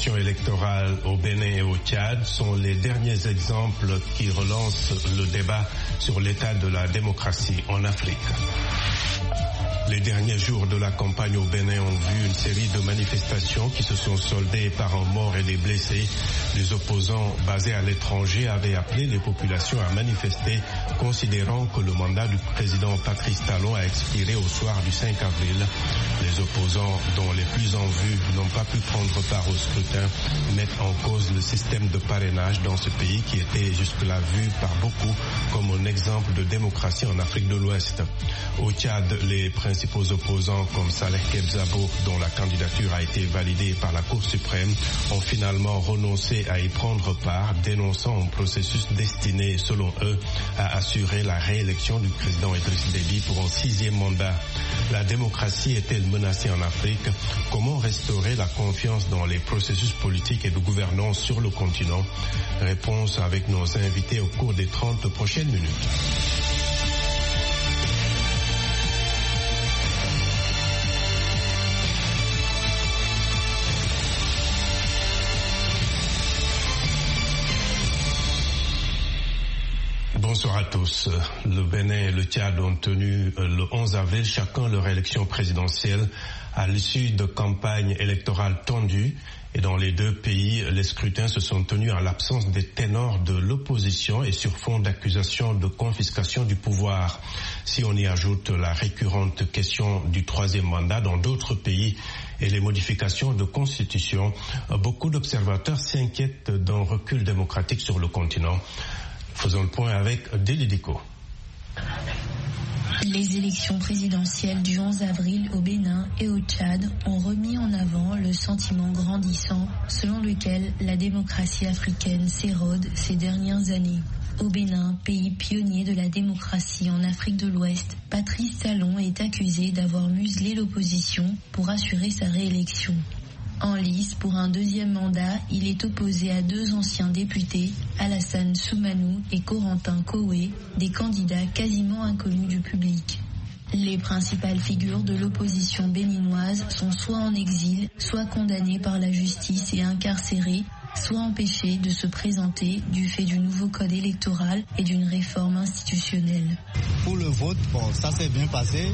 élections électorales au Bénin et au Tchad sont les derniers exemples qui relancent le débat sur l'état de la démocratie en Afrique. Les derniers jours de la campagne au Bénin ont vu une série de manifestations qui se sont soldées par un mort et des blessés. Les opposants basés à l'étranger avaient appelé les populations à manifester, considérant que le mandat du président Patrice Talon a expiré au soir du 5 avril. Les opposants, dont les plus en vue, n'ont pas pu prendre part au scrutin, mettent en cause le système de parrainage dans ce pays qui était jusque-là vu par beaucoup comme un exemple de démocratie en Afrique de l'Ouest. Au Tchad, les principaux opposants comme Saleh Kebzabo, dont la candidature a été validée par la Cour suprême, ont finalement renoncé à y prendre part, dénonçant un processus destiné, selon eux, à assurer la réélection du président Idriss Déby pour un 6e mandat. La démocratie est-elle menacée en Afrique? Comment restaurer la confiance dans les processus politiques et de gouvernance sur le continent? Réponse avec nos invités au cours des 30 prochaines minutes. Bonsoir à tous. Le Bénin et le Tchad ont tenu le 11 avril chacun leur élection présidentielle à l'issue de campagnes électorales tendues. Et dans les deux pays, les scrutins se sont tenus en l'absence des ténors de l'opposition et sur fond d'accusations de confiscation du pouvoir. Si on y ajoute la récurrente question du 3e mandat dans d'autres pays et les modifications de constitution, beaucoup d'observateurs s'inquiètent d'un recul démocratique sur le continent. Faisons le point avec Delidico. Les élections présidentielles du 11 avril au Bénin et au Tchad ont remis en avant le sentiment grandissant selon lequel la démocratie africaine s'érode ces dernières années. Au Bénin, pays pionnier de la démocratie en Afrique de l'Ouest, Patrice Talon est accusé d'avoir muselé l'opposition pour assurer sa réélection. En lice pour un 2e mandat, il est opposé à 2 anciens députés, Alassane Soumanou et Corentin Koué, des candidats quasiment inconnus du public. Les principales figures de l'opposition béninoise sont soit en exil, soit condamnées par la justice et incarcérées, soit empêchées de se présenter du fait du nouveau code électoral et d'une réforme institutionnelle. Pour le vote, ça s'est bien passé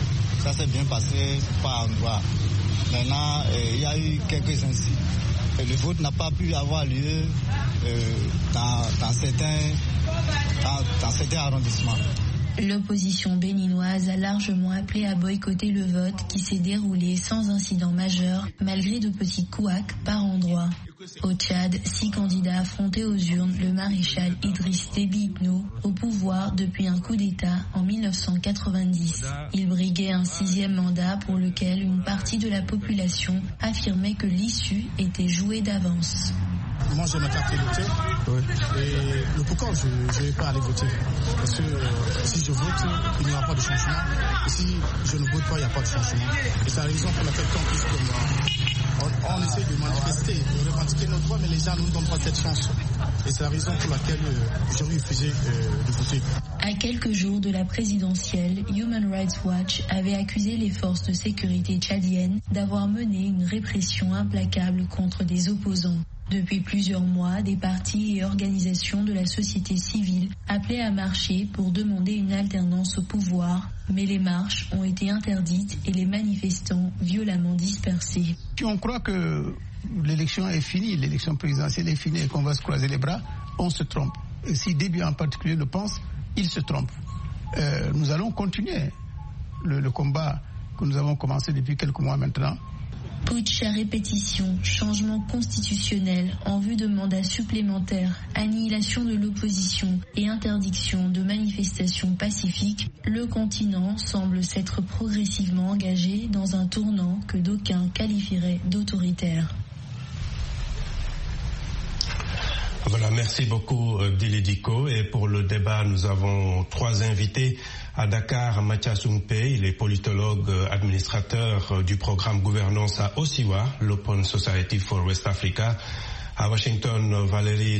par endroit. Maintenant, il y a eu quelques incidents. Le vote n'a pas pu avoir lieu dans certains arrondissements. L'opposition béninoise a largement appelé à boycotter le vote qui s'est déroulé sans incident majeur, malgré de petits couacs par endroits. Au Tchad, 6 candidats affrontaient aux urnes le maréchal Idriss Déby Itno au pouvoir depuis un coup d'État en 1990. Il briguait un 6e mandat pour lequel une partie de la population affirmait que l'issue était jouée d'avance. Moi j'ai ma carte électeur et le pourquoi je ne vais pas aller voter. Parce que si je vote, il n'y aura pas de changement. Et si je ne vote pas, il n'y a pas de changement. Et c'est la raison pour laquelle on essaie de manifester, de revendiquer nos droits, mais les gens ne nous donnent pas cette chance. Et c'est la raison pour laquelle j'ai refusé de voter. À quelques jours de la présidentielle, Human Rights Watch avait accusé les forces de sécurité tchadiennes d'avoir mené une répression implacable contre des opposants. Depuis plusieurs mois, des partis et organisations de la société civile appelaient à marcher pour demander une alternance au pouvoir, mais les marches ont été interdites et les manifestants violemment dispersés. Si on croit que l'élection est finie, l'élection présidentielle est finie et qu'on va se croiser les bras, on se trompe. Et si Déby en particulier le pense, il se trompe. Nous allons continuer le combat que nous avons commencé depuis quelques mois maintenant. Putsch à répétition, changement constitutionnel en vue de mandats supplémentaires, annihilation de l'opposition et interdiction de manifestations pacifiques, le continent semble s'être progressivement engagé dans un tournant que d'aucuns qualifieraient d'autoritaire. Voilà, merci beaucoup Delidico. Et pour le débat, nous avons 3 invités. À Dakar, Mathias Umpe, il est politologue, administrateur du programme gouvernance à OSIWA, l'Open Society for West Africa. À Washington, Valérie